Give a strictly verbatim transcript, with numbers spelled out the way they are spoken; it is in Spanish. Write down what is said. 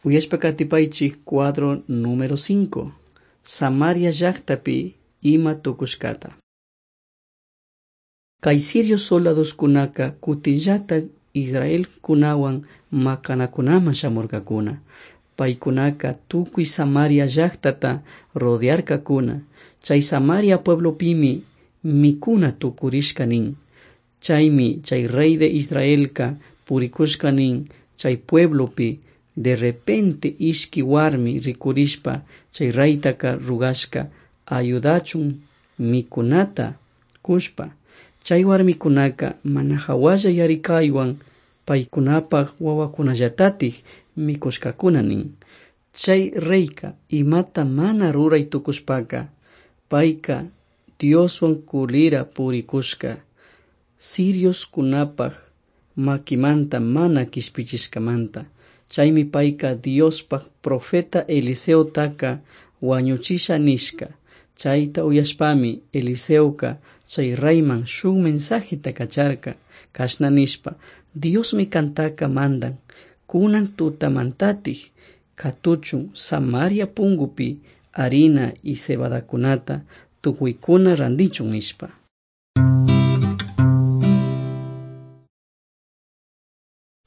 Uyashpa katipaychik cuadro número cinco. Samaria llaktapi ima tukushkata. Kay Sirio soldados kunaka kutillata Israel kunawan makanakunaman shamurkakuna. Paykunaka tukuy Samaria llaktata rodearkakuna. Chay Samaria pueblopimi mikuna tukurishka nin. Chaymi chay rey de Israelka purikushka nin chay pueblopi. De repente ishki warmi rikurishpa chay raytaka rugashka ayudachun mikunata kushpa. Chay warmikunaka mana hawalla yarikaywan paykunapak wawakunallatatik mikushkakuna nin. Chay reyka imata mana ruray tukushpaka payka Dioswan kulira purikushka Sirios kunapak makimanta mana kishpichishkamanta. Chaymi payka Diospak profeta Eliseo taka wañuchisha nishka. Chayta uyashpami Eliseuka chay rayman shuk mensajita kacharka kashna nishpa: Diosmi kantaka mandan kunan tutamantatik katuchun Samaria pungupi harina y cebadakunata tukuykuna randichun nishpa.